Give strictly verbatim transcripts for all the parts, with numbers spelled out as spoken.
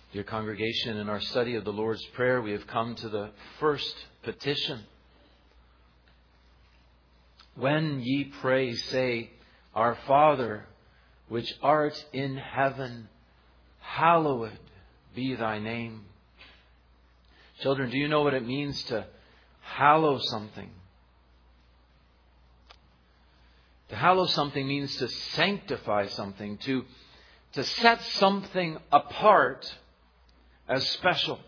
Dear congregation, in our study of the Lord's Prayer, we have come to the first petition. When ye pray, say, Our Father, which art in heaven, hallowed be thy name. Children, do you know what it means to hallow something? To hallow something means to sanctify something, to, to set something apart as special.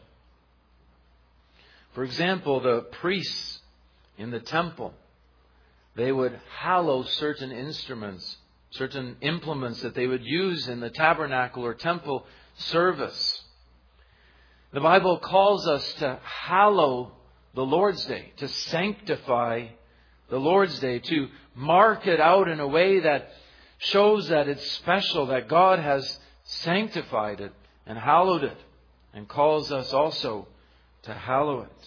For example, the priests in the temple, they would hallow certain instruments, certain implements that they would use in the tabernacle or temple service. The Bible calls us to hallow the Lord's Day, to sanctify the Lord's Day, to mark it out in a way that shows that it's special, that God has sanctified it and hallowed it, and calls us also to hallow it.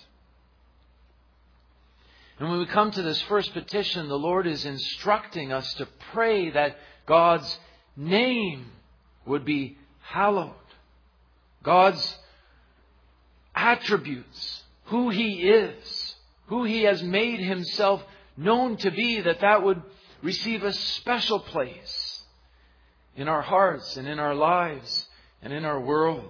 And when we come to this first petition, the Lord is instructing us to pray that God's name would be hallowed. God's attributes, who He is, who He has made Himself known to be, that that would receive a special place in our hearts and in our lives and in our world.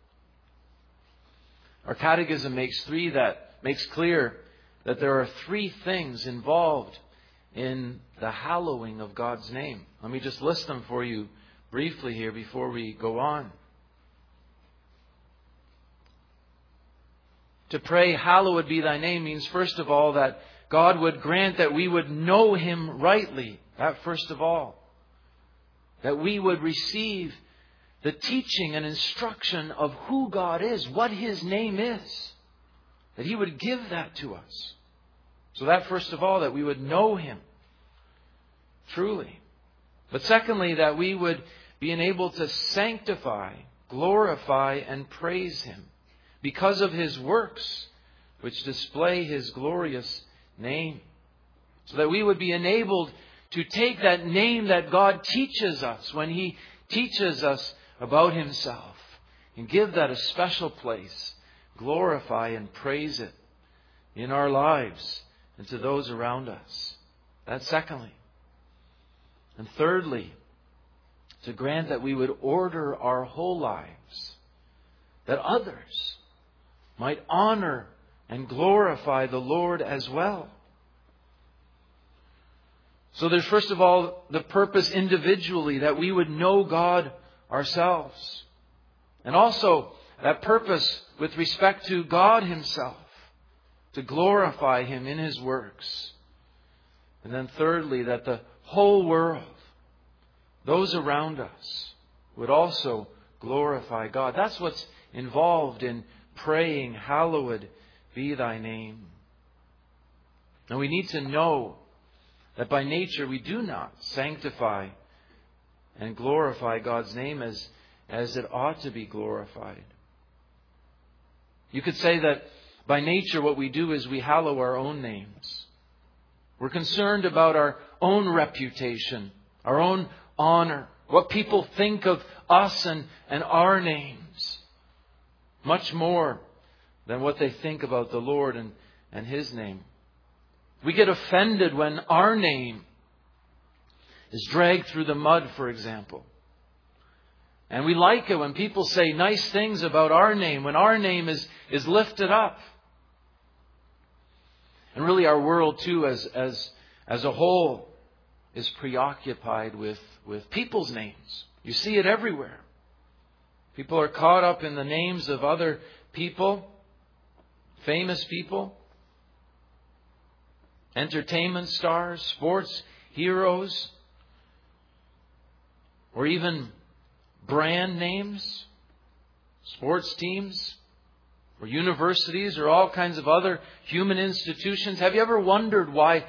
Our catechism makes three that makes clear that there are three things involved in the hallowing of God's name. Let me just list them for you briefly here before we go on. To pray, hallowed be thy name, means first of all that God would grant that we would know Him rightly. That first of all. That we would receive the teaching and instruction of who God is, what His name is. That He would give that to us. So that first of all, that we would know Him truly. But secondly, that we would be enabled to sanctify, glorify, and praise Him because of His works, which display His glorious name. So that we would be enabled to take that name that God teaches us when He teaches us about Himself and give that a special place, glorify and praise it in our lives and to those around us. That's secondly. And thirdly, to grant that we would order our whole lives, that others might honor and glorify the Lord as well. So there's first of all the purpose individually, that we would know God ourselves. And also that purpose with respect to God Himself, to glorify Him in His works. And then thirdly, that the whole world, those around us, would also glorify God. That's what's involved in praying, hallowed be thy name. And we need to know that by nature we do not sanctify and glorify God's name as, as it ought to be glorified. You could say that by nature what we do is we hallow our own names. We're concerned about our own reputation, our own honor, what people think of us and, and our names, much more than what they think about the Lord and, and His name. We get offended when our name is dragged through the mud, for example. And we like it when people say nice things about our name, when our name is, is lifted up. And really our world too, as, as, as a whole, is preoccupied with, with people's names. You see it everywhere. People are caught up in the names of other people, famous people, entertainment stars, sports heroes, or even brand names, sports teams, or universities, or all kinds of other human institutions. Have you ever wondered why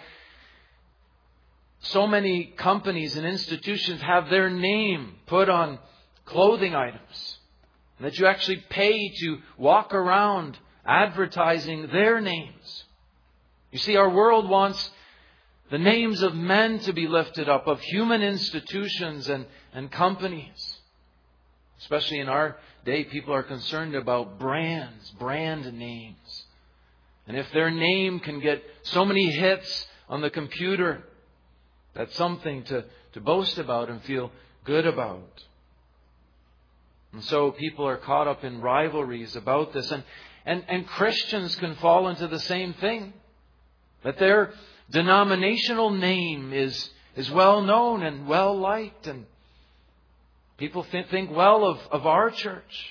so many companies and institutions have their name put on clothing items? And that you actually pay to walk around advertising their names. You see, our world wants the names of men to be lifted up, of human institutions and, and companies. Especially in our day, people are concerned about brands, brand names. And if their name can get so many hits on the computer, that's something to, to boast about and feel good about. And so people are caught up in rivalries about this. And, and, and Christians can fall into the same thing. That their denominational name is, is well known and well liked. And people think, think well of, of our church.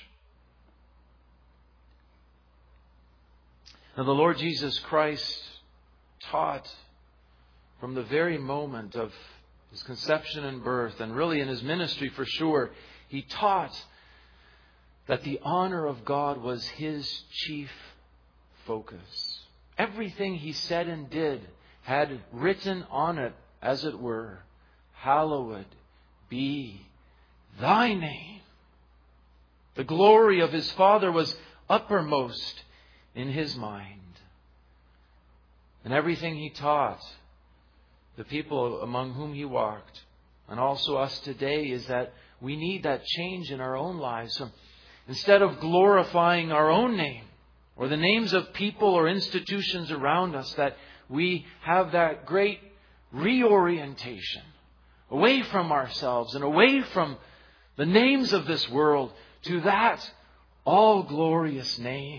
Now the Lord Jesus Christ taught from the very moment of His conception and birth, and really in His ministry for sure, He taught that the honor of God was His chief focus. Everything He said and did had written on it, as it were, hallowed be Thy name. The glory of His Father was uppermost in His mind. And everything He taught the people among whom He walked, and also us today, is that we need that change in our own lives. So instead of glorifying our own name or the names of people or institutions around us, that we have that great reorientation away from ourselves and away from the names of this world to that all-glorious name.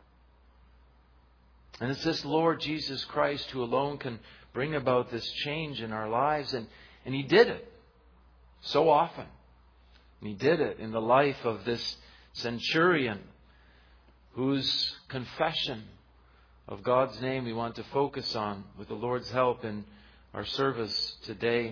And it's this Lord Jesus Christ who alone can bring about this change in our lives. And, and He did it so often. And He did it in the life of this centurion whose confession of God's name we want to focus on with the Lord's help in our service today.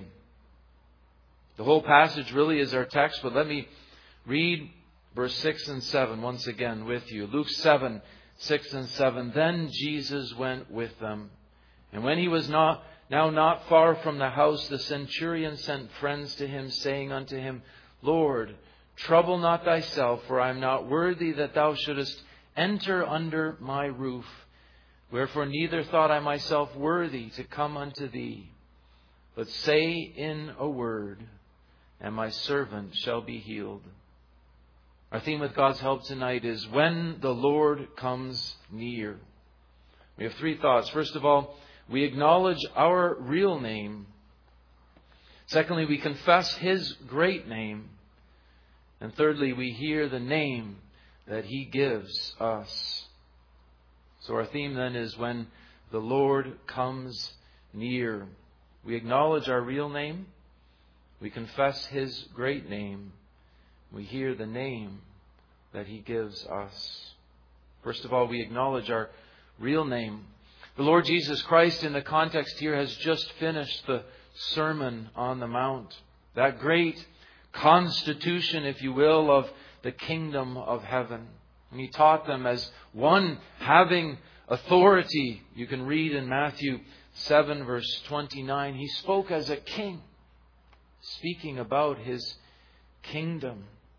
The whole passage really is our text, but let me read verse six and seven once again with you. Luke seven, six and seven. Then Jesus went with them. And when He was not now not far from the house, the centurion sent friends to Him, saying unto Him, Lord, trouble not Thyself, for I am not worthy that Thou shouldest enter under my roof. Wherefore neither thought I myself worthy to come unto Thee. But say in a word, and my servant shall be healed. Our theme with God's help tonight is when the Lord comes near. We have three thoughts. First of all, we acknowledge our real name. Secondly, we confess His great name. And thirdly, we hear the name that He gives us. So our theme then is when the Lord comes near. We acknowledge our real name. We confess His great name. We hear the name that He gives us. First of all, we acknowledge our real name. The Lord Jesus Christ, in the context here, has just finished the Sermon on the Mount. That great constitution, if you will, of the kingdom of heaven. And He taught them as one having authority. You can read in Matthew seven, verse twenty-nine. He spoke as a king, speaking about His kingdom.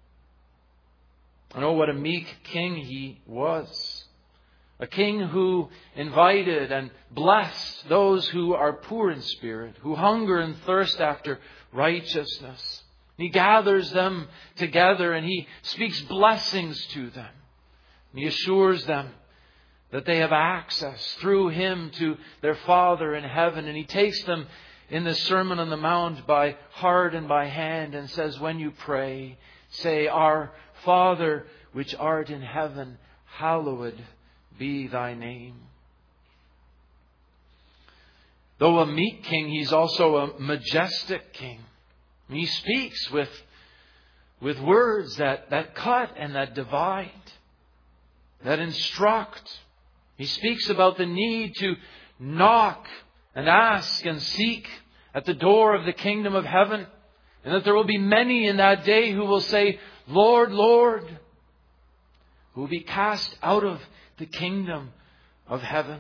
And oh, what a meek king He was. A king who invited and blessed those who are poor in spirit, who hunger and thirst after righteousness. He gathers them together and He speaks blessings to them. And He assures them that they have access through Him to their Father in heaven. And He takes them in the Sermon on the Mount by heart and by hand and says, when you pray, say, Our Father which art in heaven, hallowed be Thy name. Though a meek king, He's also a majestic king. He speaks with, with words that, that cut and that divide, that instruct. He speaks about the need to knock and ask and seek at the door of the kingdom of heaven. And that there will be many in that day who will say, Lord, Lord, who will be cast out of the kingdom of heaven.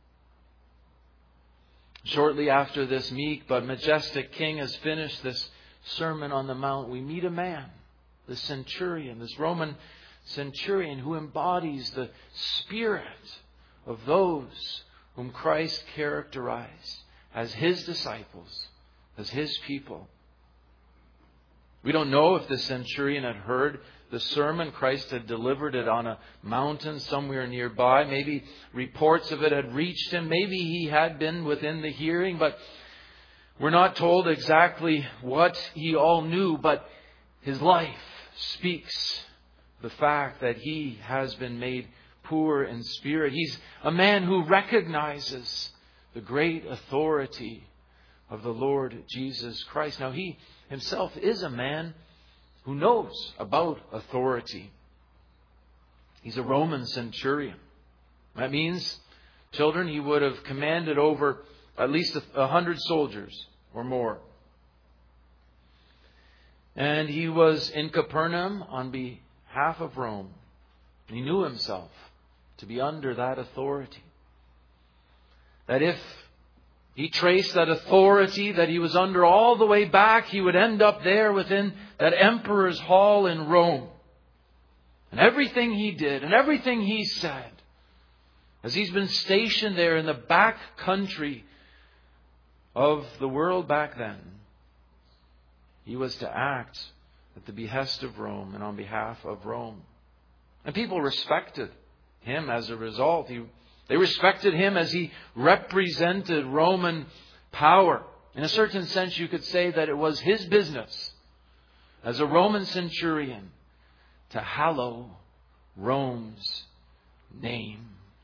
Shortly after this meek but majestic king has finished this Sermon on the Mount, we meet a man, the centurion, this Roman centurion who embodies the spirit of those whom Christ characterized as His disciples, as His people. We don't know if the centurion had heard the sermon. Christ had delivered it on a mountain somewhere nearby. Maybe reports of it had reached him. Maybe he had been within the hearing, but we're not told exactly what he all knew. But his life speaks the fact that he has been made poor in spirit. He's a man who recognizes the great authority of the Lord Jesus Christ. Now, he himself is a man who knows about authority. He's a Roman centurion. That means, children, he would have commanded over at least a hundred soldiers or more. And he was in Capernaum on behalf of Rome. And he knew himself to be under that authority. That if he traced that authority that he was under all the way back, he would end up there within that emperor's hall in Rome. And everything he did and everything he said, as he's been stationed there in the back country of the world back then, he was to act at the behest of Rome and on behalf of Rome. And people respected him as a result. He They respected him as he represented Roman power. In a certain sense, you could say that it was his business as a Roman centurion to hallow Rome's name.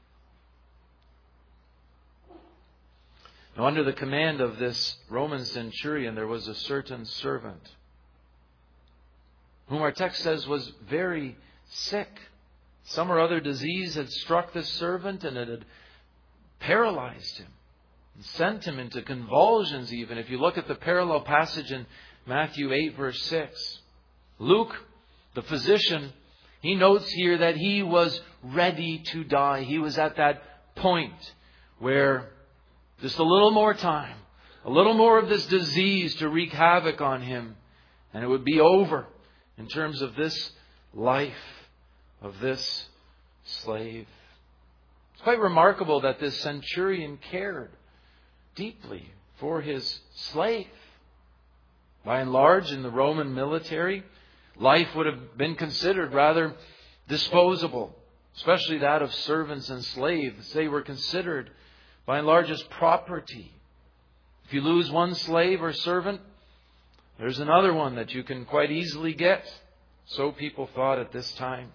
Now, under the command of this Roman centurion, there was a certain servant whom our text says was very sick. Some or other disease had struck this servant, and it had paralyzed him and sent him into convulsions even. If you look at the parallel passage in Matthew eight verse six, Luke, the physician, he notes here that he was ready to die. He was at that point where just a little more time, a little more of this disease to wreak havoc on him, and it would be over in terms of this life of this slave. It's quite remarkable that this centurion cared deeply for his slave. By and large, in the Roman military, life would have been considered rather disposable, especially that of servants and slaves. They were considered by and large as property. If you lose one slave or servant, there's another one that you can quite easily get. So people thought at this time.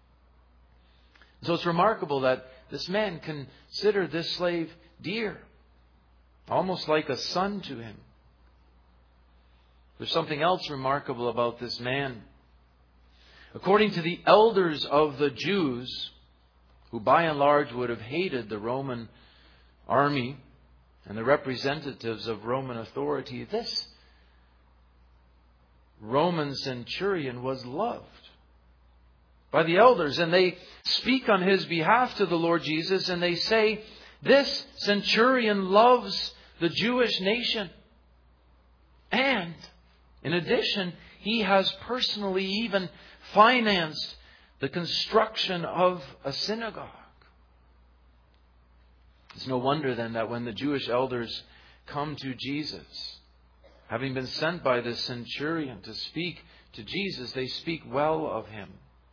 So it's remarkable that this man considered this slave dear, almost like a son to him. There's something else remarkable about this man. According to the elders of the Jews, who by and large would have hated the Roman army and the representatives of Roman authority, this Roman centurion was loved by the elders, and they speak on his behalf to the Lord Jesus, and they say, this centurion loves the Jewish nation. And in addition, he has personally even financed the construction of a synagogue. It's no wonder then that when the Jewish elders come to Jesus, having been sent by this centurion to speak to Jesus, they speak well of him.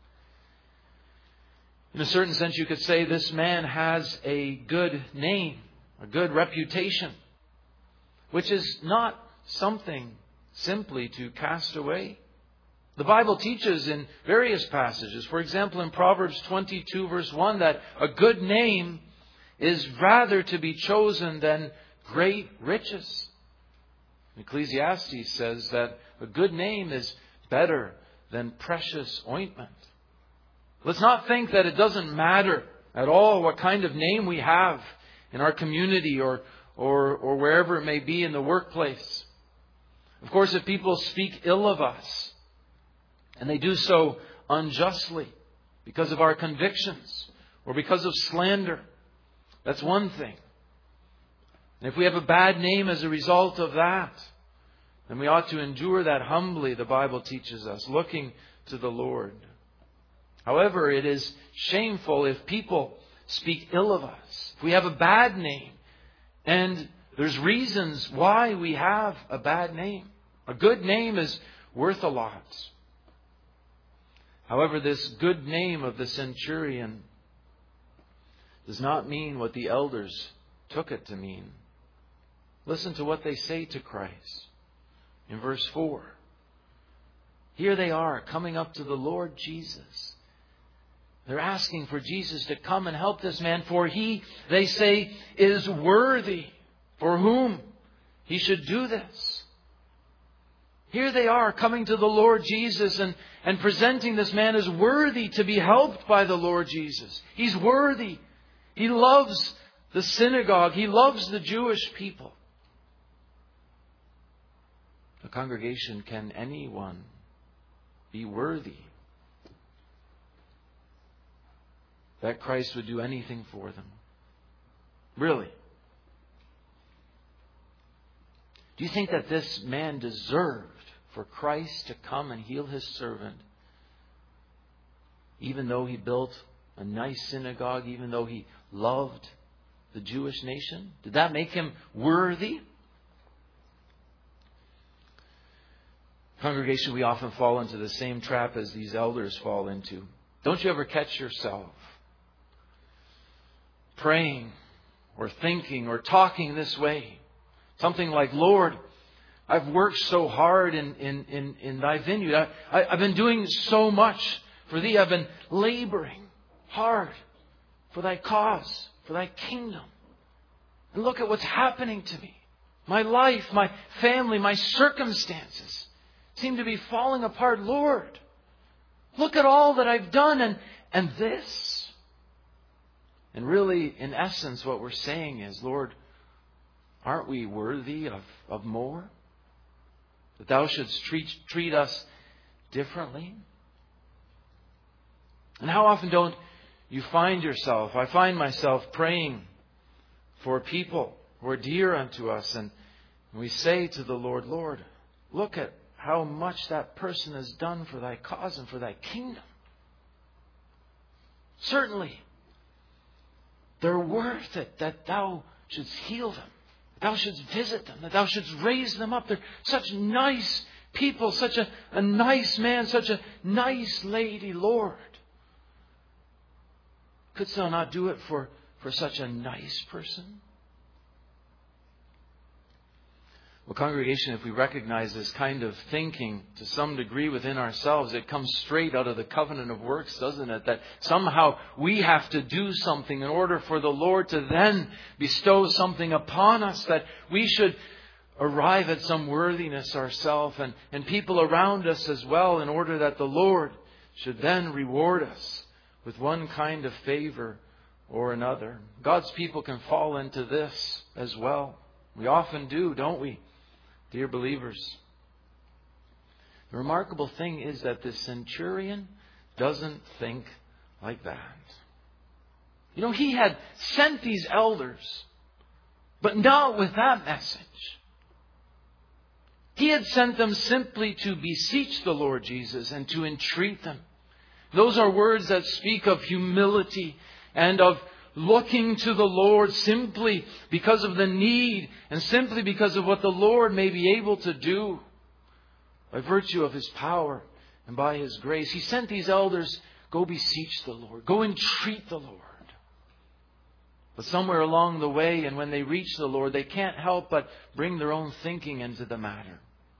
In a certain sense, you could say this man has a good name, a good reputation, which is not something simply to cast away. The Bible teaches in various passages, for example in Proverbs twenty-two verse one, that a good name is rather to be chosen than great riches. Ecclesiastes says that a good name is better than precious ointment. Let's not think that it doesn't matter at all what kind of name we have in our community or, or, or wherever it may be in the workplace. Of course, if people speak ill of us, and they do so unjustly because of our convictions or because of slander, that's one thing. And if we have a bad name as a result of that, then we ought to endure that humbly, the Bible teaches us, looking to the Lord. However, it is shameful if people speak ill of us. If we have a bad name, and there's reasons why we have a bad name. A good name is worth a lot. However, this good name of the centurion does not mean what the elders took it to mean. Listen to what they say to Christ in verse four. Here they are coming up to the Lord Jesus. They're asking for Jesus to come and help this man, for he, they say, is worthy for whom he should do this. Here they are coming to the Lord Jesus and, and presenting this man as worthy to be helped by the Lord Jesus. He's worthy. He loves the synagogue. He loves the Jewish people. The congregation, can anyone be worthy that Christ would do anything for them? Really? Do you think that this man deserved for Christ to come and heal his servant, even though he built a nice synagogue, even though he loved the Jewish nation? Did that make him worthy? Congregation, we often fall into the same trap as these elders fall into. Don't you ever catch yourself praying or thinking or talking this way? Something like, Lord, I've worked so hard in, in, in, in thy vineyard. I, I, I've been doing so much for thee. I've been laboring hard for thy cause, for thy kingdom. And look at what's happening to me. My life, my family, my circumstances seem to be falling apart. Lord, look at all that I've done and, and this. And really, in essence, what we're saying is, Lord, aren't we worthy of, of more? That thou shouldst treat, treat us differently? And how often don't you find yourself, I find myself praying for people who are dear unto us, and we say to the Lord, Lord, look at how much that person has done for thy cause and for thy kingdom. Certainly, they're worth it that thou shouldst heal them, that thou shouldst visit them, that thou shouldst raise them up. They're such nice people, such a, a nice man, such a nice lady, Lord. Couldst thou not do it for, for such a nice person? Well, congregation, if we recognize this kind of thinking to some degree within ourselves, it comes straight out of the covenant of works, doesn't it? That somehow we have to do something in order for the Lord to then bestow something upon us, that we should arrive at some worthiness ourselves and, and people around us as well, in order that the Lord should then reward us with one kind of favor or another. God's people can fall into this as well. We often do, don't we? Dear believers, the remarkable thing is that the centurion doesn't think like that. You know, he had sent these elders, but not with that message. He had sent them simply to beseech the Lord Jesus and to entreat them. Those are words that speak of humility and of looking to the Lord simply because of the need and simply because of what the Lord may be able to do by virtue of His power and by His grace. He sent these elders, go beseech the Lord, go entreat the Lord. But somewhere along the way, and when they reach the Lord, they can't help but bring their own thinking into the matter.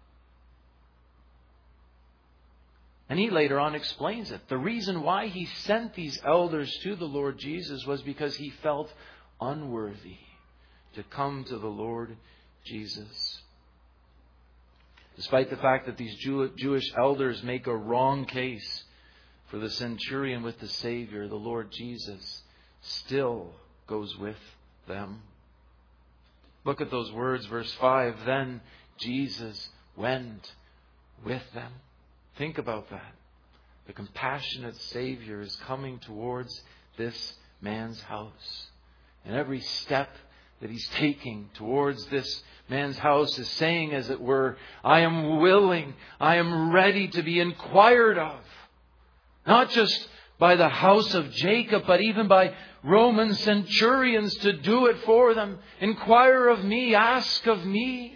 And he later on explains it. The reason why he sent these elders to the Lord Jesus was because he felt unworthy to come to the Lord Jesus. Despite the fact that these Jew- Jewish elders make a wrong case for the centurion with the Savior, the Lord Jesus still goes with them. Look at those words, verse five. Then Jesus went with them. Think about that. The compassionate Savior is coming towards this man's house. And every step that He's taking towards this man's house is saying, as it were, I am willing, I am ready to be inquired of. Not just by the house of Jacob, but even by Roman centurions to do it for them. Inquire of me, ask of me.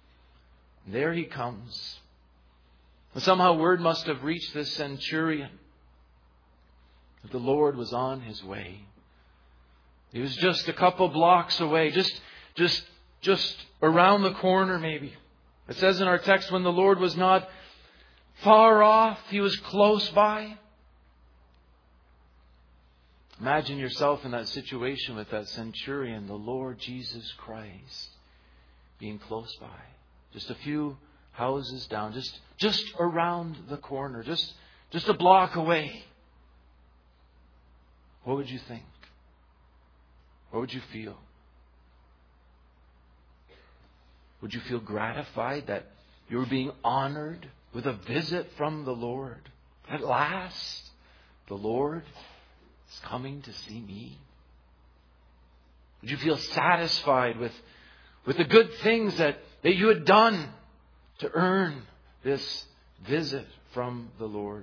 And there He comes. Somehow word must have reached this centurion that the Lord was on His way. He was just a couple blocks away, just, just, just around the corner maybe. It says in our text, when the Lord was not far off, He was close by. Imagine yourself in that situation with that centurion, the Lord Jesus Christ, being close by. Just a few houses down, just, just around the corner, just, just a block away. What would you think? What would you feel? Would you feel gratified that you were being honored with a visit from the Lord? At last, the Lord is coming to see me. Would you feel satisfied with, with the good things that, that you had done to earn this visit from the Lord?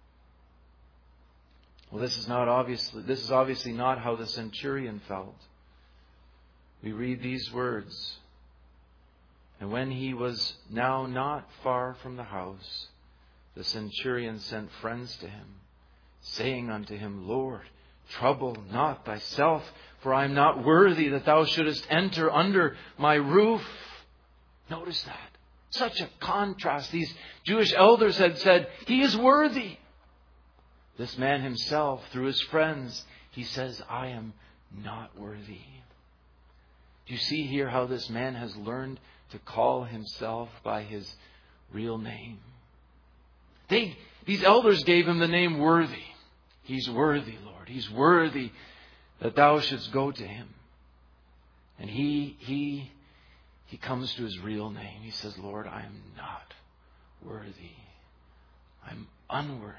Well, this is not obviously, this is obviously not how the centurion felt. We read these words. And when he was now not far from the house, the centurion sent friends to him, saying unto him, Lord, trouble not thyself, for I am not worthy that thou shouldest enter under my roof. Notice that. Such a contrast. These Jewish elders had said, He is worthy. This man himself, through his friends, he says, I am not worthy. Do you see here how this man has learned to call himself by his real name? They, these elders gave him the name worthy. He's worthy, Lord. He's worthy that thou shouldst go to him. And he, he, he comes to his real name. He says, Lord, I am not worthy. I'm unworthy.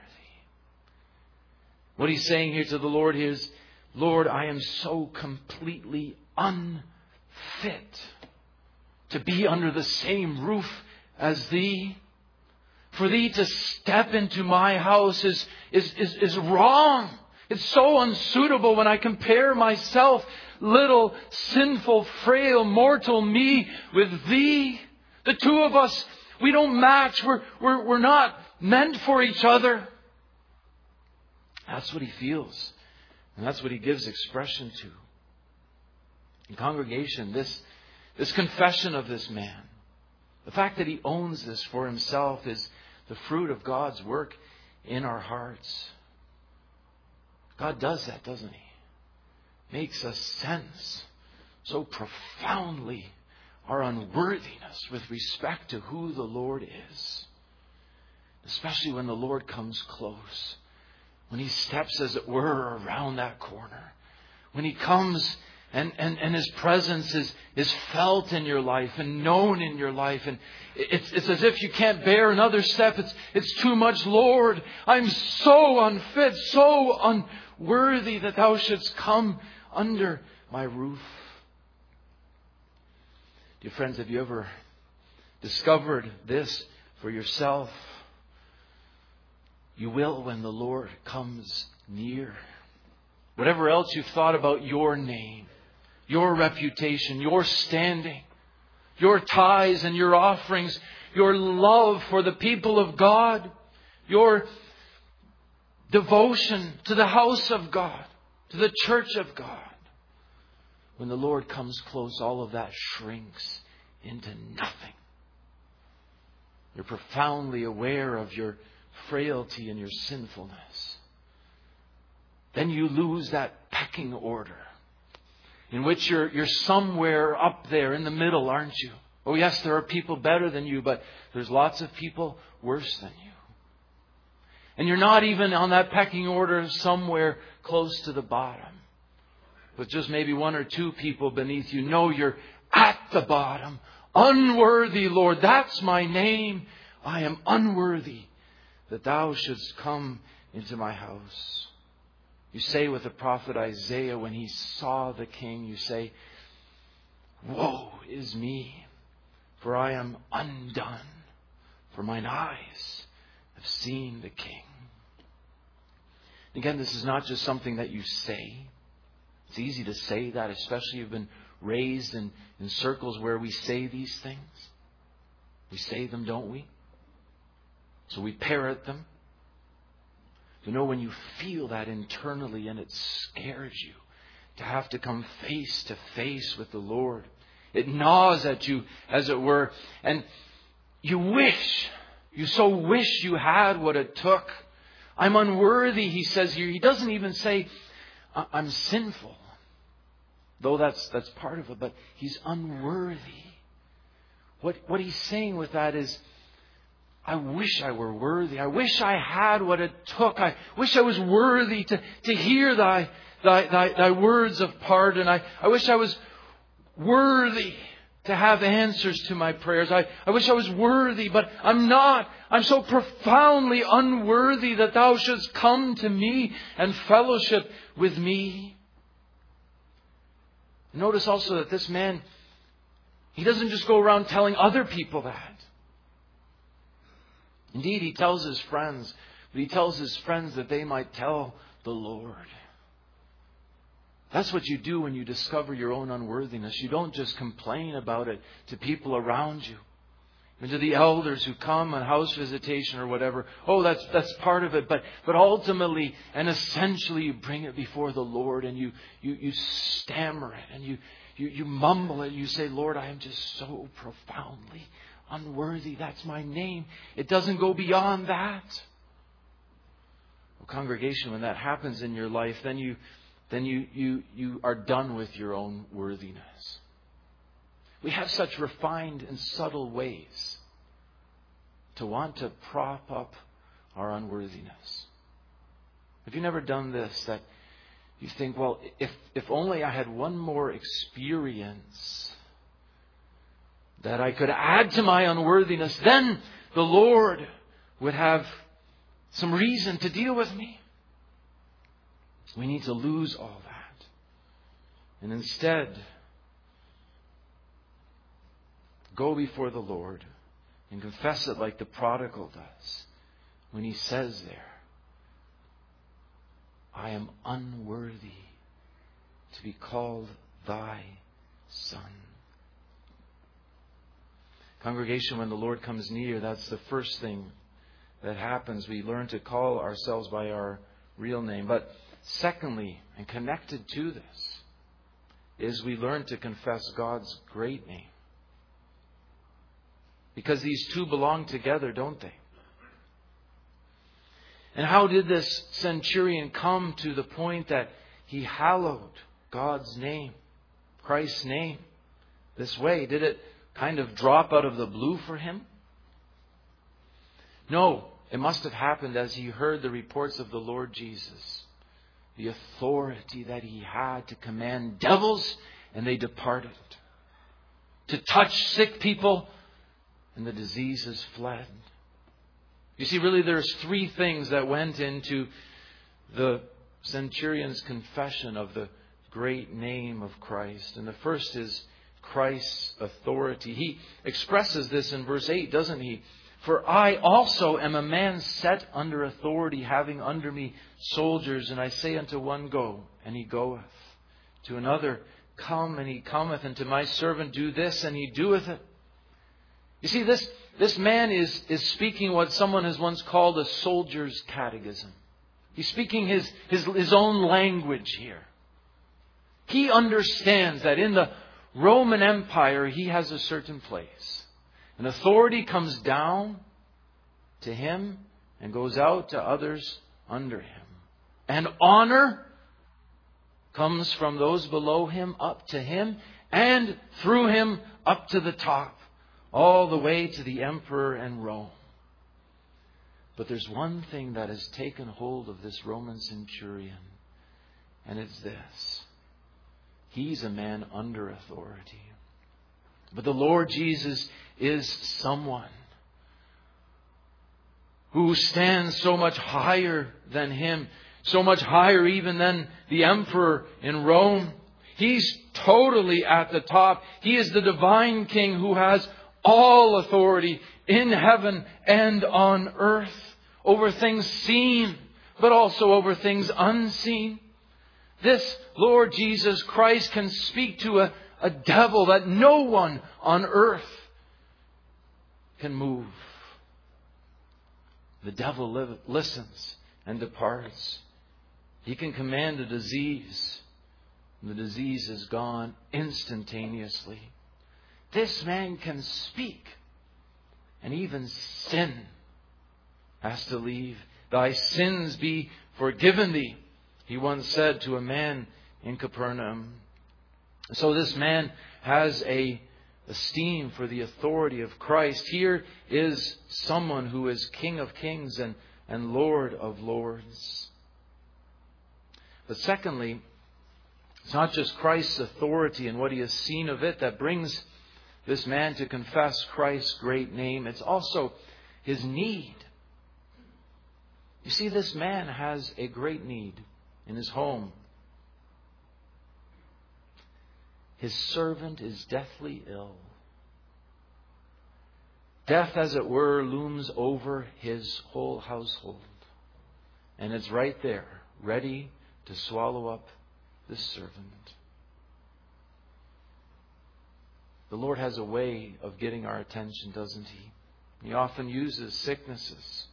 What he's saying here to the Lord is, Lord, I am so completely unfit to be under the same roof as Thee. For Thee to step into my house is, is, is, is wrong. It's so unsuitable when I compare myself, little, sinful, frail, mortal me, with Thee. The two of us, we don't match. We're, we're, we're not meant for each other. That's what he feels. And that's what he gives expression to. In congregation, this, this confession of this man, the fact that he owns this for himself, is the fruit of God's work in our hearts. God does that, doesn't He? Makes us sense so profoundly our unworthiness with respect to who the Lord is. Especially when the Lord comes close. When He steps, as it were, around that corner. When He comes and, and, and His presence is, is felt in your life and known in your life. And it's, it's as if you can't bear another step. It's, it's too much, Lord. I'm so unfit, so unworthy that Thou shouldst come under my roof. Dear friends, have you ever discovered this for yourself? You will when the Lord comes near. Whatever else you've thought about your name, your reputation, your standing, your tithes and your offerings, your love for the people of God, your devotion to the house of God, to the church of God. When the Lord comes close, all of that shrinks into nothing. You're profoundly aware of your frailty and your sinfulness. Then you lose that pecking order in which you're, you're somewhere up there in the middle, aren't you? Oh yes, there are people better than you, but there's lots of people worse than you. And you're not even on that pecking order somewhere close to the bottom, with just maybe one or two people beneath you. No, you're at the bottom. Unworthy, Lord, that's my name. I am unworthy that Thou shouldst come into my house. You say with the prophet Isaiah, when he saw the King, you say, Woe is me, for I am undone, for mine eyes have seen the King. Again, this is not just something that you say. It's easy to say that, especially if you've been raised in, in circles where we say these things. We say them, don't we? So we parrot them. You know, when you feel that internally and it scares you to have to come face to face with the Lord. It gnaws at you, as it were. And you wish, you so wish you had what it took. I'm unworthy, he says here. He doesn't even say, I'm sinful. Though that's that's part of it, but he's unworthy. What what he's saying with that is, I wish I were worthy. I wish I had what it took. I wish I was worthy to, to hear thy, thy, thy, thy words of pardon. I, I wish I was worthy to have answers to my prayers. I, I wish I was worthy, but I'm not. I'm so profoundly unworthy that thou shouldst come to me and fellowship with me. Notice also that this man, he doesn't just go around telling other people that. Indeed, he tells his friends, but he tells his friends that they might tell the Lord. That's what you do when you discover your own unworthiness. You don't just complain about it to people around you. And to the elders who come on house visitation or whatever. Oh, that's that's part of it. But but ultimately and essentially you bring it before the Lord and you you, you stammer it and you, you, you mumble it. You say, Lord, I am just so profoundly unworthy. That's my name. It doesn't go beyond that. Well, congregation, when that happens in your life, then you then you you you are done with your own worthiness. We have such refined and subtle ways to want to prop up our unworthiness. Have you never done this, that you think, well, if if only I had one more experience that I could add to my unworthiness, then the Lord would have some reason to deal with me. We need to lose all that. And instead, go before the Lord and confess it like the prodigal does when he says there, I am unworthy to be called thy son. Congregation, when the Lord comes near, that's the first thing that happens. We learn to call ourselves by our real name. But secondly, and connected to this, is we learn to confess God's great name. Because these two belong together, don't they? And how did this centurion come to the point that he hallowed God's name, Christ's name, this way? Did it kind of drop out of the blue for him? No, it must have happened as he heard the reports of the Lord Jesus. The authority that he had to command devils and they departed. To touch sick people and the diseases fled. You see, really there's three things that went into the centurion's confession of the great name of Christ. And the first is Christ's authority. He expresses this in verse eight, doesn't he? For I also am a man set under authority, having under me soldiers, and I say unto one, go, and he goeth. To another, come, and he cometh, and to my servant, do this, and he doeth it. You see, this, this man is, is speaking what someone has once called a soldier's catechism. He's speaking his, his, his own language here. He understands that in the Roman Empire, he has a certain place. And authority comes down to him and goes out to others under him. And honor comes from those below him up to him and through him up to the top, all the way to the emperor and Rome. But there's one thing that has taken hold of this Roman centurion, and it's this. He's a man under authority. But the Lord Jesus is someone who stands so much higher than him, so much higher even than the emperor in Rome. He's totally at the top. He is the divine king who has all authority in heaven and on earth, over things seen, but also over things unseen. This Lord Jesus Christ can speak to a, a devil that no one on earth can move. The devil li- listens and departs. He can command a disease, and the disease is gone instantaneously. This man can speak, and even sin has to leave. Thy sins be forgiven thee, he once said to a man in Capernaum. So this man has a esteem for the authority of Christ. Here is someone who is King of kings and, and Lord of lords. But secondly, it's not just Christ's authority and what he has seen of it that brings this man to confess Christ's great name. It's also his need. You see, this man has a great need in his home. His servant is deathly ill. Death, as it were, looms over his whole household. And it's right there, ready to swallow up this servant. The Lord has a way of getting our attention, doesn't He? He often uses sicknesses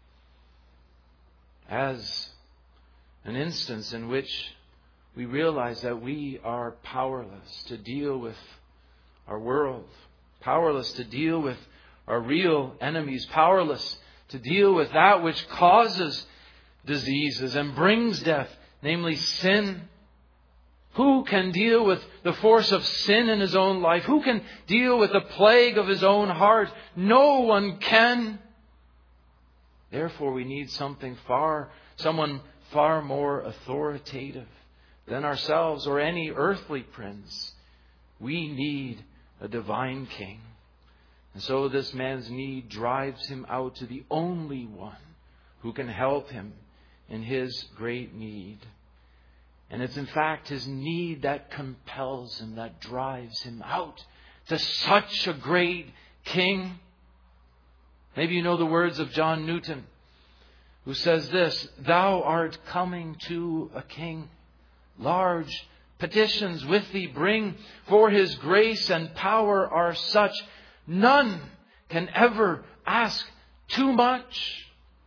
as an instance in which we realize that we are powerless to deal with our world, powerless to deal with our real enemies, powerless to deal with that which causes diseases and brings death, namely sin. Who can deal with the force of sin in his own life? Who can deal with the plague of his own heart? No one can. Therefore, we need something far, someone far more authoritative than ourselves or any earthly prince. We need a divine king. And so this man's need drives him out to the only one who can help him in his great need. And it's in fact his need that compels him, that drives him out to such a great king. Maybe you know the words of John Newton, who says this: "Thou art coming to a king. Large petitions with thee bring, for his grace and power are such, none can ever ask too much."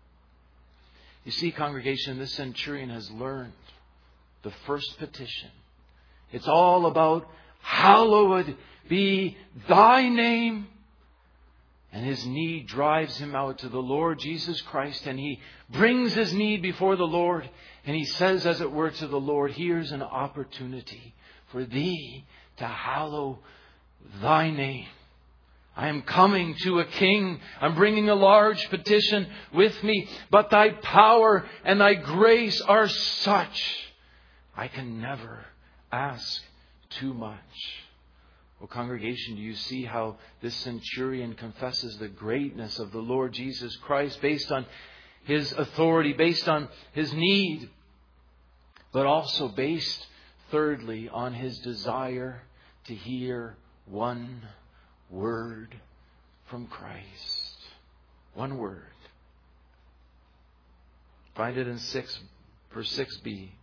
You see, congregation, this centurion has learned the first petition. It's all about hallowed be thy name. And his need drives him out to the Lord Jesus Christ. And he brings his need before the Lord. And he says, as it were, to the Lord, here's an opportunity for thee to hallow thy name. I am coming to a king. I'm bringing a large petition with me. But thy power and thy grace are such, I can never ask too much. Well, congregation, do you see how this centurion confesses the greatness of the Lord Jesus Christ based on his authority, based on his need, but also based, thirdly, on his desire to hear one word from Christ. One word. Find it in six, verse six b.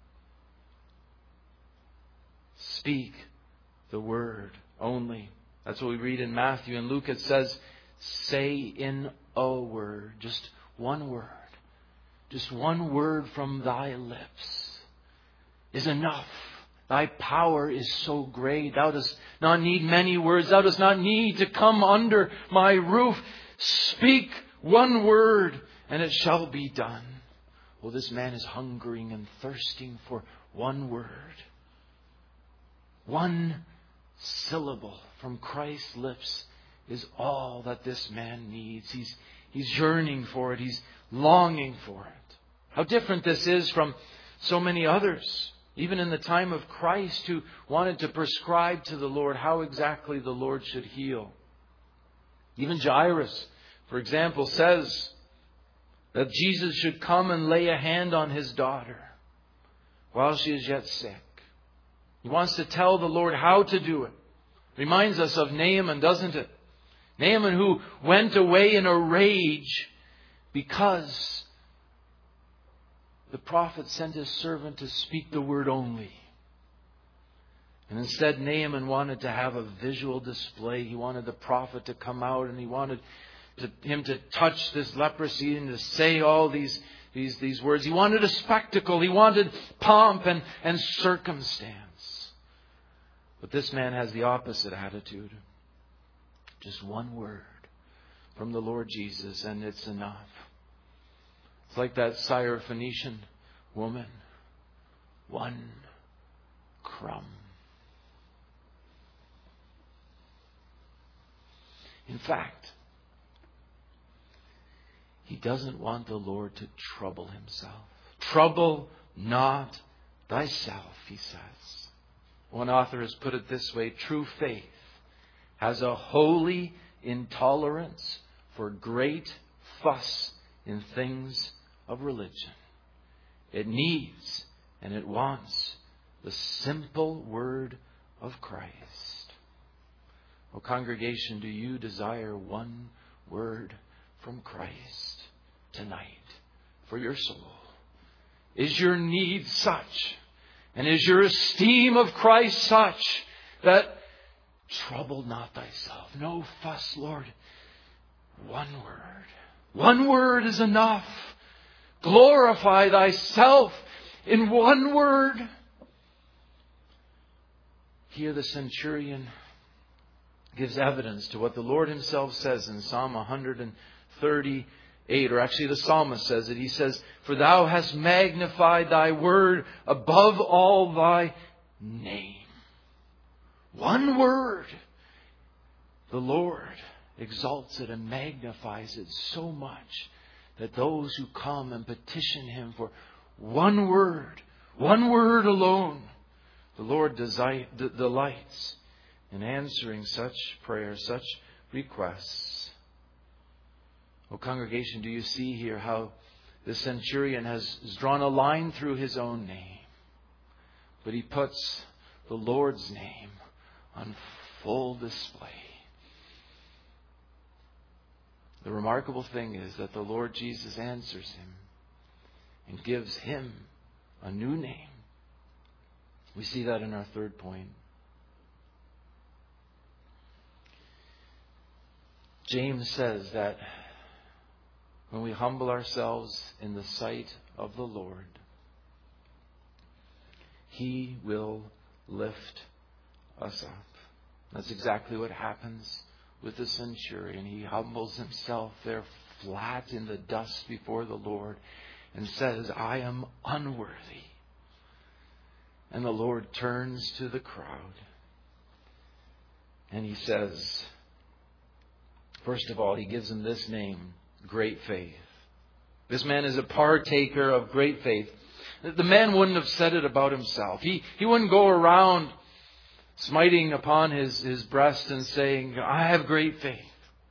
Speak the word only. That's what we read in Matthew and Luke. It says, say in a word. Just one word. Just one word from thy lips is enough. Thy power is so great. Thou dost not need many words. Thou dost not need to come under my roof. Speak one word and it shall be done. Well, this man is hungering and thirsting for one word. One syllable from Christ's lips is all that this man needs. He's, he's yearning for it. He's longing for it. How different this is from so many others, even in the time of Christ, who wanted to prescribe to the Lord how exactly the Lord should heal. Even Jairus, for example, says that Jesus should come and lay a hand on his daughter while she is yet sick. He wants to tell the Lord how to do it. Reminds us of Naaman, doesn't it? Naaman, who went away in a rage because the prophet sent his servant to speak the word only. And instead, Naaman wanted to have a visual display. He wanted the prophet to come out and he wanted to, him to touch this leprosy and to say all these these, these words. He wanted a spectacle. He wanted pomp and, and circumstance. But this man has the opposite attitude. Just one word from the Lord Jesus, and it's enough. It's like that Syrophoenician woman. One crumb. In fact, he doesn't want the Lord to trouble himself. Trouble not thyself, he says. One author has put it this way: true faith has a holy intolerance for great fuss in things of religion. It needs and it wants the simple word of Christ. Oh, congregation, do you desire one word from Christ tonight for your soul? Is your need such, and is your esteem of Christ such, that trouble not thyself? No fuss, Lord. One word. One word is enough. Glorify thyself in one word. Here the centurion gives evidence to what the Lord himself says in Psalm one thirty-eight, or actually the psalmist says it. He says, for thou hast magnified thy word above all thy name. One word. The Lord exalts it and magnifies it so much that those who come and petition him for one word, one word alone, the Lord desi- d- delights in answering such prayers, such requests. Oh, congregation, do you see here how the centurion has, has drawn a line through his own name, but he puts the Lord's name on full display. The remarkable thing is that the Lord Jesus answers him and gives him a new name. We see that in our third point. James says that when we humble ourselves in the sight of the Lord, He will lift us up. That's exactly what happens with the centurion. He humbles himself there flat in the dust before the Lord and says, I am unworthy. And the Lord turns to the crowd and He says, first of all, He gives him this name, great faith. This man is a partaker of great faith. The man wouldn't have said it about himself. He, he wouldn't go around smiting upon his, his breast and saying, I have great faith.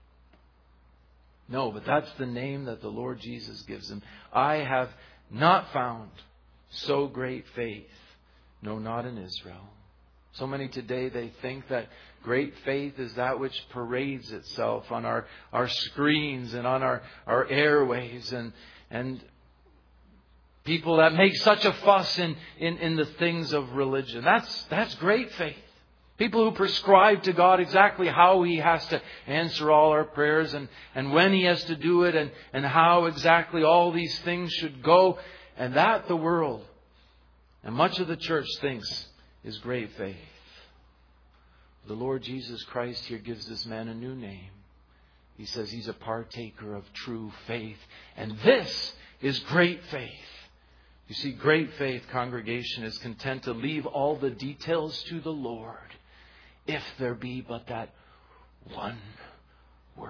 No, but that's the name that the Lord Jesus gives him. I have not found so great faith, no, not in Israel. So many today, they think that great faith is that which parades itself on our, our screens and on our, our airwaves, and and people that make such a fuss in, in, in the things of religion. That's that's great faith. People who prescribe to God exactly how He has to answer all our prayers, and, and when He has to do it, and, and how exactly all these things should go. And that the world and much of the church thinks is great faith. The Lord Jesus Christ here gives this man a new name. He says he's a partaker of true faith. And this is great faith. You see, great faith, congregation, is content to leave all the details to the Lord, if there be but that one word.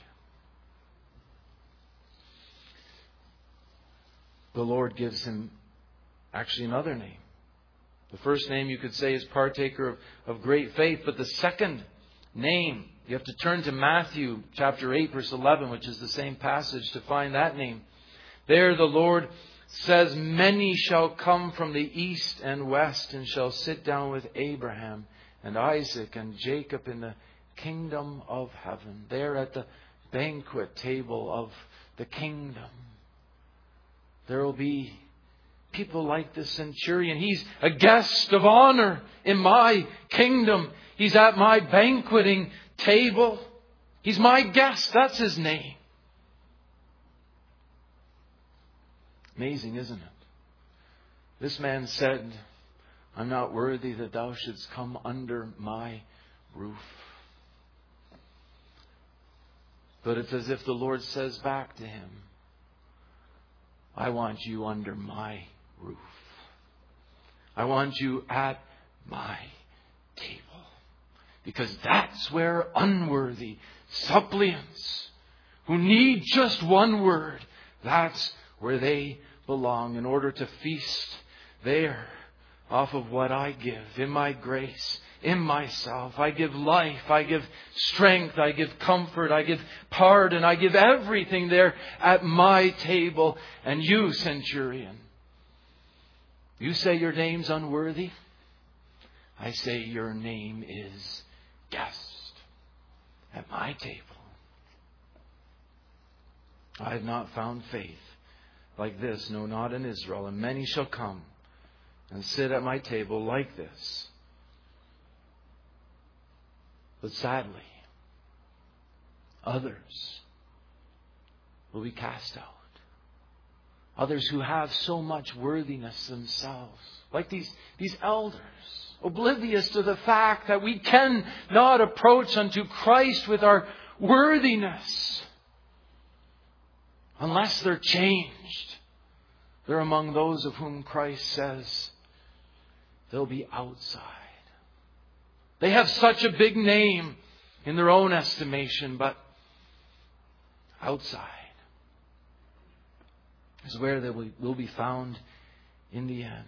The Lord gives him actually another name. The first name, you could say, is partaker of, of great faith. But the second name, you have to turn to Matthew chapter eight, verse eleven, which is the same passage, to find that name. There the Lord says, many shall come from the east and west and shall sit down with Abraham and Isaac and Jacob in the kingdom of heaven. There at the banquet table of the kingdom, there will be people like the centurion. He's a guest of honor in my kingdom. He's at my banqueting table. He's my guest. That's his name. Amazing, isn't it? This man said, I'm not worthy that thou shouldst come under my roof. But it's as if the Lord says back to him, I want you under my roof. I want you at my table. Because that's where unworthy suppliants who need just one word, that's where they belong in order to feast there off of what I give in my grace, in myself. I give life, I give strength, I give comfort, I give pardon, I give everything there at my table. And you, centurion, you say your name's unworthy. I say your name is guest at my table. I have not found faith like this, no, not in Israel. And many shall come and sit at my table like this. But sadly, others will be cast out. Others who have so much worthiness themselves, like these, these elders, oblivious to the fact that we cannot approach unto Christ with our worthiness unless they're changed. They're among those of whom Christ says they'll be outside. They have such a big name in their own estimation, but outside is where they will be found in the end.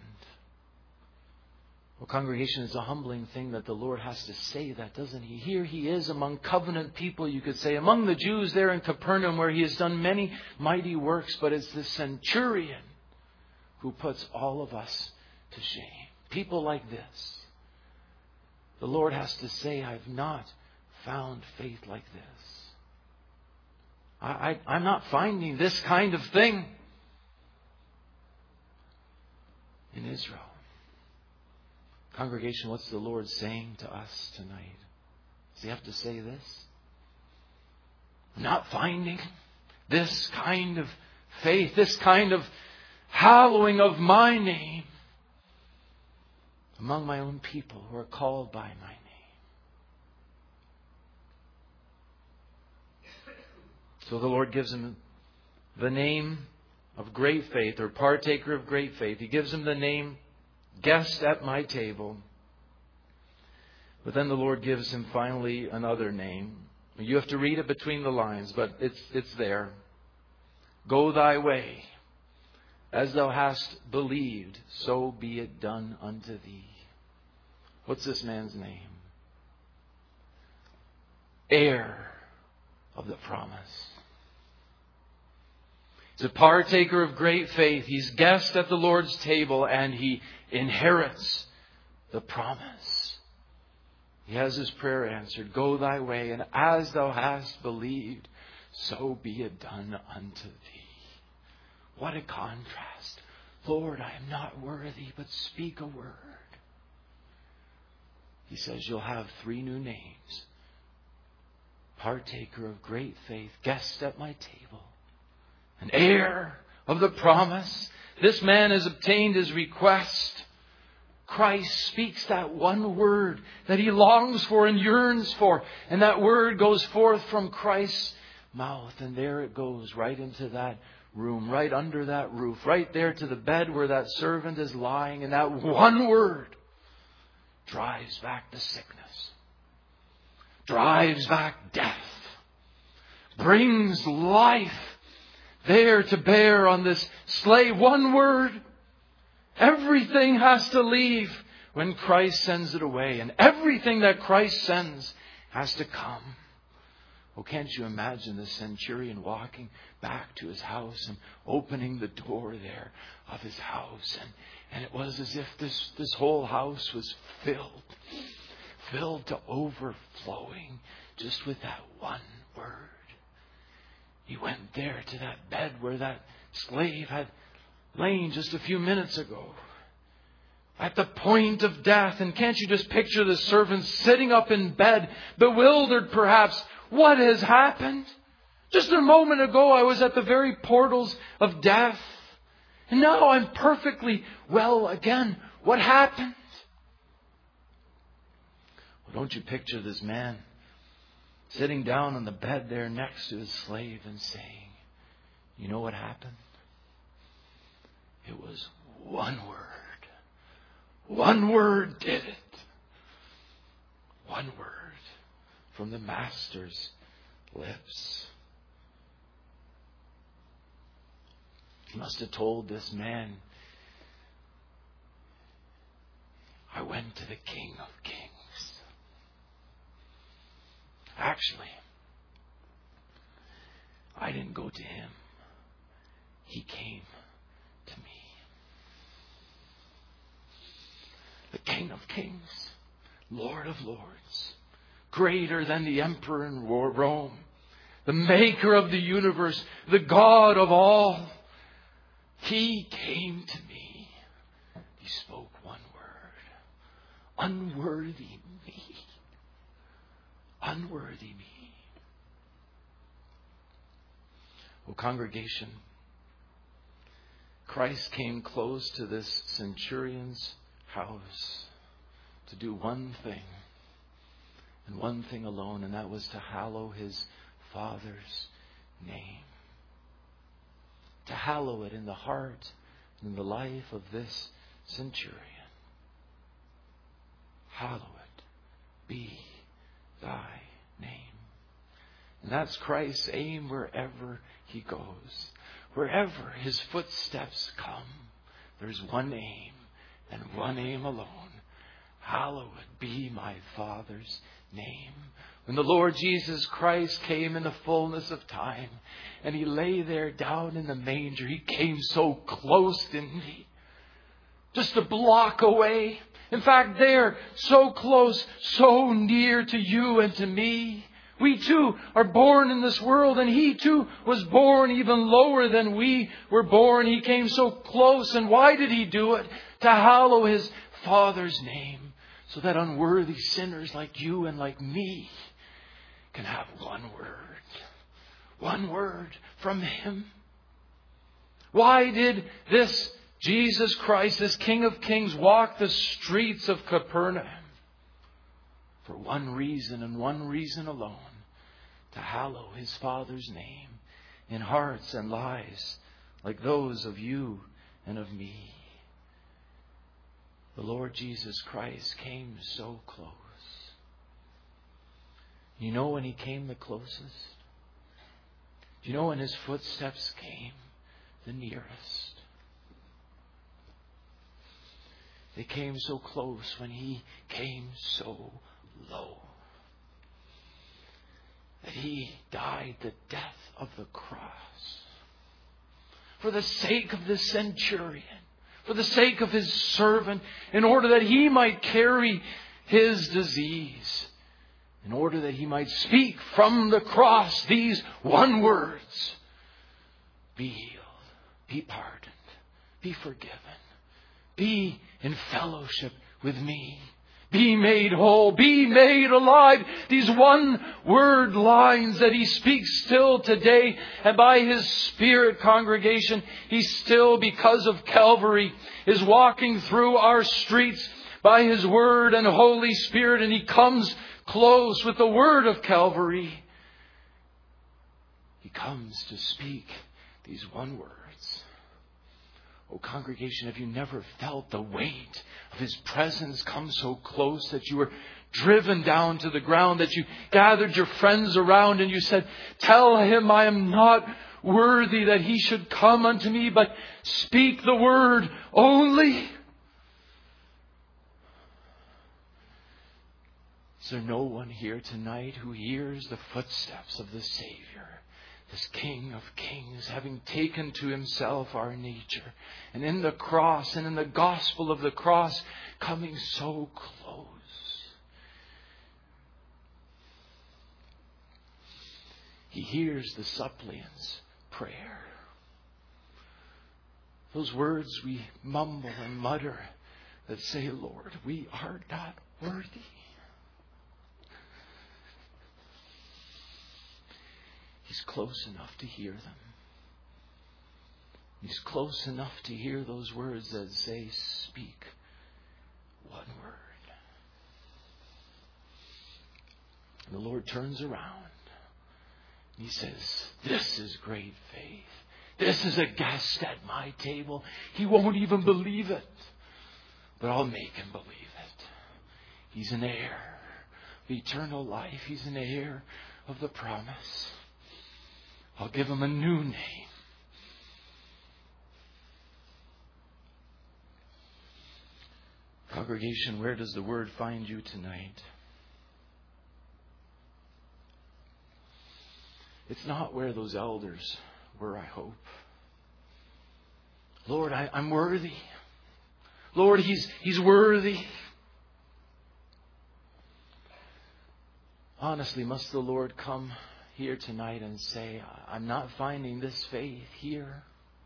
Well, congregation, it's a humbling thing that the Lord has to say that, doesn't He? Here He is among covenant people, you could say, among the Jews there in Capernaum where He has done many mighty works, but it's the centurion who puts all of us to shame. People like this. The Lord has to say, I've not found faith like this. I, I, I'm not finding this kind of thing in Israel. Congregation, what's the Lord saying to us tonight? Does He have to say this? I'm not finding this kind of faith, this kind of hallowing of my name among my own people who are called by my name. So the Lord gives him the name of great faith, or partaker of great faith. He gives him the name guest at my table. But then the Lord gives him finally another name. You have to read it between the lines, but it's it's there. Go thy way. As thou hast believed, so be it done unto thee. What's this man's name? Heir of the promise. He's a partaker of great faith. He's guest at the Lord's table and he inherits the promise. He has his prayer answered. Go thy way, and as thou hast believed, so be it done unto thee. What a contrast. Lord, I am not worthy, but speak a word. He says you'll have three new names. Partaker of great faith, guest at my table, an heir of the promise. This man has obtained his request. Christ speaks that one word that he longs for and yearns for. And that word goes forth from Christ's mouth. And there it goes right into that room, right under that roof, right there to the bed where that servant is lying. And that one word drives back the sickness, drives back death, brings life there to bear on this slave. One word. Everything has to leave when Christ sends it away. And everything that Christ sends has to come. Oh, can't you imagine the centurion walking back to his house and opening the door there of his house? And, and it was as if this, this whole house was filled, filled to overflowing just with that one word. He went there to that bed where that slave had lain just a few minutes ago, at the point of death. And can't you just picture the servant sitting up in bed, bewildered perhaps? What has happened? Just a moment ago I was at the very portals of death. And now I'm perfectly well again. What happened? Well, don't you picture this man sitting down on the bed there next to his slave and saying, you know what happened? It was one word. One word did it. One word from the master's lips. He must have told this man, I went to the King of Kings. Actually, I didn't go to him. He came to me. The King of Kings, Lord of Lords, greater than the emperor in Rome, the maker of the universe, the God of all. He came to me. He spoke one word. Unworthy me. Unworthy me. Oh, congregation, Christ came close to this centurion's house to do one thing, and one thing alone, and that was to hallow his Father's name. To hallow it in the heart and in the life of this centurion. Hallowed be thy name. And that's Christ's aim wherever he goes. Wherever his footsteps come, there's one aim and one aim alone. Hallowed be my Father's name. When the Lord Jesus Christ came in the fullness of time and he lay there down in the manger, he came so close, didn't he? Just a block away. In fact, there, so close, so near to you and to me. We too are born in this world, and he too was born even lower than we were born. He came so close. And why did he do it? To hallow his Father's name, so that unworthy sinners like you and like me can have one word. One word from him. Why did this Jesus Christ, this King of Kings, walk the streets of Capernaum? For one reason and one reason alone. To hallow his Father's name in hearts and lives like those of you and of me. The Lord Jesus Christ came so close. You know when he came the closest? Do you know when his footsteps came the nearest? They came so close when he came so low. That he died the death of the cross. For the sake of the centurion. For the sake of his servant. In order that he might carry his disease. In order that he might speak from the cross these one words. Be healed. Be pardoned. Be forgiven. Be in fellowship with me. Be made whole. Be made alive. These one word lines that he speaks still today. And by his Spirit, congregation, he still, because of Calvary, is walking through our streets by his word and Holy Spirit. And he comes close with the word of Calvary. He comes to speak these one words. Oh, congregation, have you never felt the weight of his presence come so close that you were driven down to the ground, that you gathered your friends around and you said, tell him I am not worthy that he should come unto me, but speak the word only? Is there no one here tonight who hears the footsteps of the Savior? This King of Kings, having taken to himself our nature, and in the cross and in the gospel of the cross, coming so close. He hears the suppliant's prayer. Those words we mumble and mutter that say, Lord, we are not worthy. He's close enough to hear them. He's close enough to hear those words that say, speak one word. And the Lord turns around. He says, this is great faith. This is a guest at my table. He won't even believe it. But I'll make him believe it. He's an heir of eternal life. He's an heir of the promise. I'll give him a new name. Congregation, where does the word find you tonight? It's not where those elders were, I hope. Lord, I, I'm worthy. Lord, He's He's worthy. Honestly, must the Lord come here tonight and say, I'm not finding this faith here?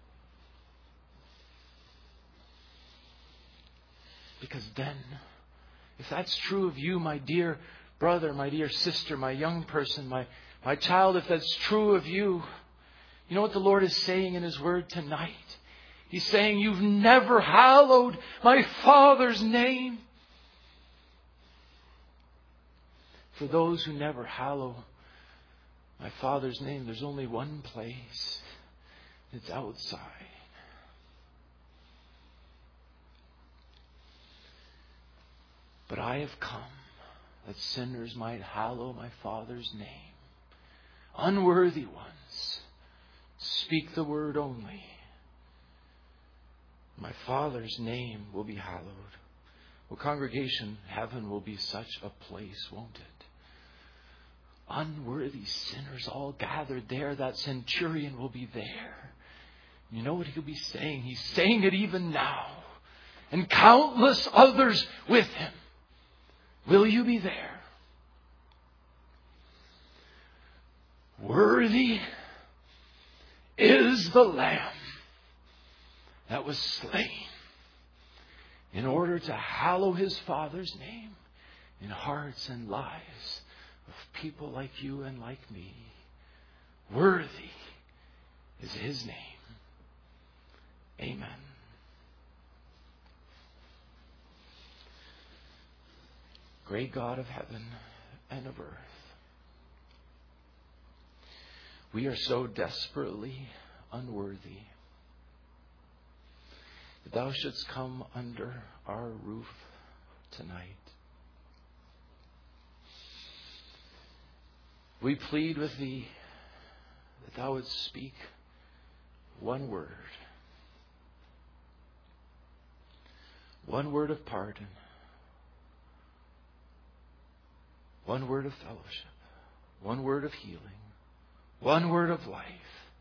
Because then, if that's true of you, my dear brother, my dear sister, my young person, my, my child, if that's true of you, you know what the Lord is saying in His Word tonight? He's saying, you've never hallowed my Father's name. For those who never hallow my Father's name, there's only one place. It's outside. But I have come that sinners might hallow my Father's name. Unworthy ones, speak the word only. My Father's name will be hallowed. Well, congregation, heaven will be such a place, won't it? Unworthy sinners all gathered there. That centurion will be there. You know what he'll be saying? He's saying it even now. And countless others with him. Will you be there? Worthy is the Lamb that was slain in order to hallow His Father's name in hearts and lives of people like you and like me. Worthy is His name. Amen. Great God of heaven and of earth, we are so desperately unworthy that Thou shouldst come under our roof tonight. We plead with Thee that Thou wouldst speak one word. One word of pardon. One word of fellowship. One word of healing. One word of life.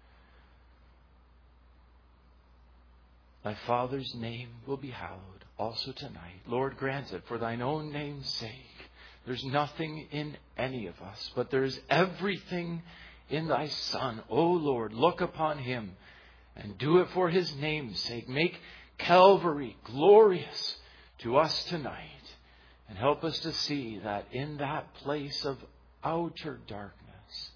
Thy Father's name will be hallowed also tonight. Lord, grant it for Thine own name's sake. There's nothing in any of us, but there is everything in Thy Son. O Lord, look upon Him and do it for His name's sake. Make Calvary glorious to us tonight. And help us to see that in that place of outer darkness,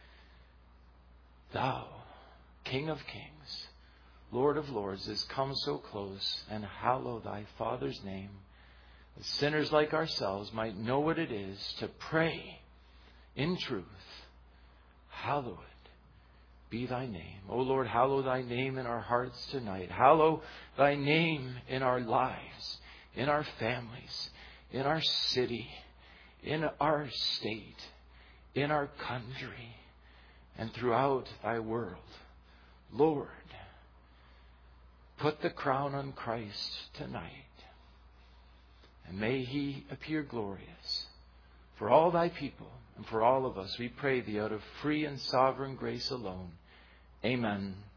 Thou, King of Kings, Lord of Lords, has come so close, and hallow Thy Father's name, that sinners like ourselves might know what it is to pray in truth. Hallowed be Thy name. O Lord, hallow Thy name in our hearts tonight. Hallow Thy name in our lives, in our families, in our city, in our state, in our country, and throughout Thy world. Lord, put the crown on Christ tonight, and may He appear glorious for all Thy people and for all of us. We pray Thee out of free and sovereign grace alone. Amen.